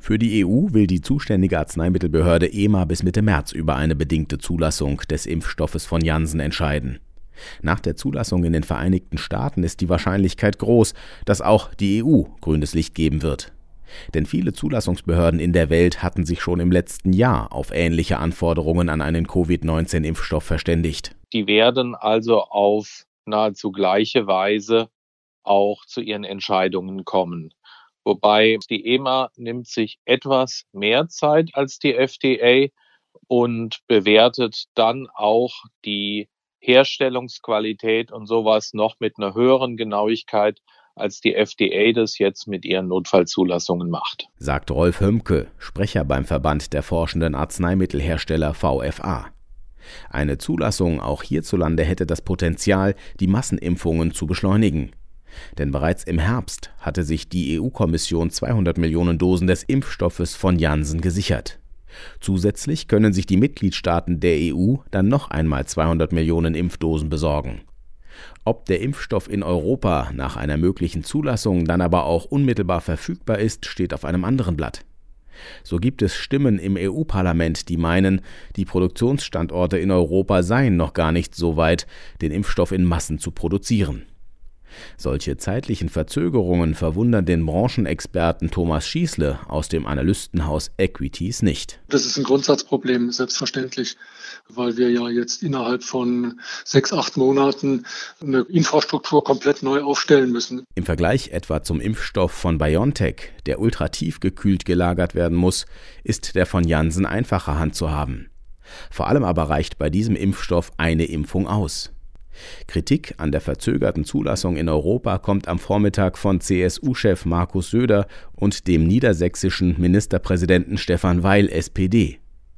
Für die EU will die zuständige Arzneimittelbehörde EMA bis Mitte März über eine bedingte Zulassung des Impfstoffes von Janssen entscheiden. Nach der Zulassung in den Vereinigten Staaten ist die Wahrscheinlichkeit groß, dass auch die EU grünes Licht geben wird. Denn viele Zulassungsbehörden in der Welt hatten sich schon im letzten Jahr auf ähnliche Anforderungen an einen Covid-19-Impfstoff verständigt. Die werden also auf nahezu gleiche Weise auch zu ihren Entscheidungen kommen. Wobei die EMA nimmt sich etwas mehr Zeit als die FDA und bewertet dann auch die Herstellungsqualität und sowas noch mit einer höheren Genauigkeit, als die FDA das jetzt mit ihren Notfallzulassungen macht. Sagt Rolf Hömke, Sprecher beim Verband der forschenden Arzneimittelhersteller VFA. Eine Zulassung auch hierzulande hätte das Potenzial, die Massenimpfungen zu beschleunigen. Denn bereits im Herbst hatte sich die EU-Kommission 200 Millionen Dosen des Impfstoffes von Janssen gesichert. Zusätzlich können sich die Mitgliedstaaten der EU dann noch einmal 200 Millionen Impfdosen besorgen. Ob der Impfstoff in Europa nach einer möglichen Zulassung dann aber auch unmittelbar verfügbar ist, steht auf einem anderen Blatt. So gibt es Stimmen im EU-Parlament, die meinen, die Produktionsstandorte in Europa seien noch gar nicht so weit, den Impfstoff in Massen zu produzieren. Solche zeitlichen Verzögerungen verwundern den Branchenexperten Thomas Schießle aus dem Analystenhaus Equities nicht. Das ist ein Grundsatzproblem, selbstverständlich, weil wir ja jetzt innerhalb von 6-8 Monaten eine Infrastruktur komplett neu aufstellen müssen. Im Vergleich etwa zum Impfstoff von BioNTech, der ultratiefgekühlt gelagert werden muss, ist der von Janssen einfacher handzuhaben. Vor allem aber reicht bei diesem Impfstoff eine Impfung aus. Kritik an der verzögerten Zulassung in Europa kommt am Vormittag von CSU-Chef Markus Söder und dem niedersächsischen Ministerpräsidenten Stefan Weil, SPD.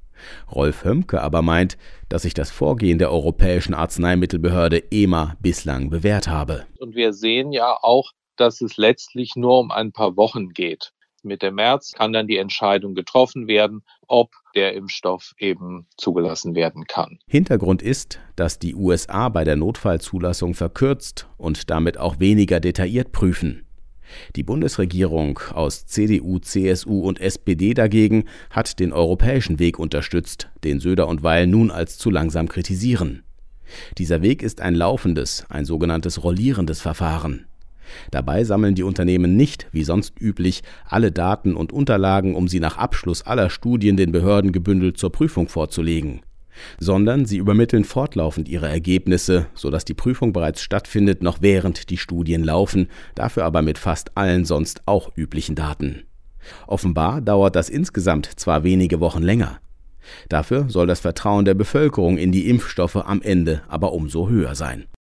Rolf Hömke aber meint, dass sich das Vorgehen der Europäischen Arzneimittelbehörde EMA bislang bewährt habe. Und wir sehen ja auch, dass es letztlich nur um ein paar Wochen geht. Mitte März kann dann die Entscheidung getroffen werden, ob der Impfstoff eben zugelassen werden kann. Hintergrund ist, dass die USA bei der Notfallzulassung verkürzt und damit auch weniger detailliert prüfen. Die Bundesregierung aus CDU, CSU und SPD dagegen hat den europäischen Weg unterstützt, den Söder und Weil nun als zu langsam kritisieren. Dieser Weg ist ein laufendes, ein sogenanntes rollierendes Verfahren. Dabei sammeln die Unternehmen nicht, wie sonst üblich, alle Daten und Unterlagen, um sie nach Abschluss aller Studien den Behörden gebündelt zur Prüfung vorzulegen, sondern sie übermitteln fortlaufend ihre Ergebnisse, sodass die Prüfung bereits stattfindet, noch während die Studien laufen, dafür aber mit fast allen sonst auch üblichen Daten. Offenbar dauert das insgesamt zwar wenige Wochen länger. Dafür soll das Vertrauen der Bevölkerung in die Impfstoffe am Ende aber umso höher sein.